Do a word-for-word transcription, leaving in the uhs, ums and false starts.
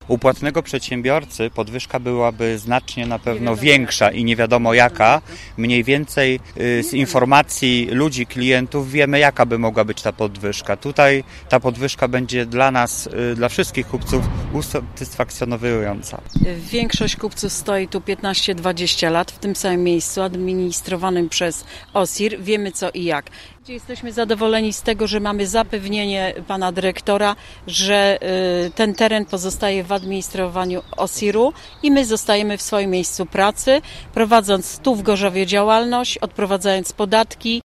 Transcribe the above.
U płatnego przedsiębiorcy podwyżka byłaby znacznie na pewno większa i nie wiadomo jaka. Mniej więcej z informacji ludzi, klientów wiemy, jaka by mogła być ta podwyżka. Tutaj ta podwyżka będzie dla nas, dla wszystkich kupców usatysfakcjonująca. Większość kupców stoi tu piętnaście dwadzieścia lat w tym samym miejscu administrowanym przez O S I R. Wiemy co i jak. Jesteśmy zadowoleni z tego, że mamy zapewnienie pana dyrektora, że ten teren pozostaje w administrowaniu O S I R-u i my zostajemy w swoim miejscu pracy, prowadząc tu w Gorzowie działalność, odprowadzając podatki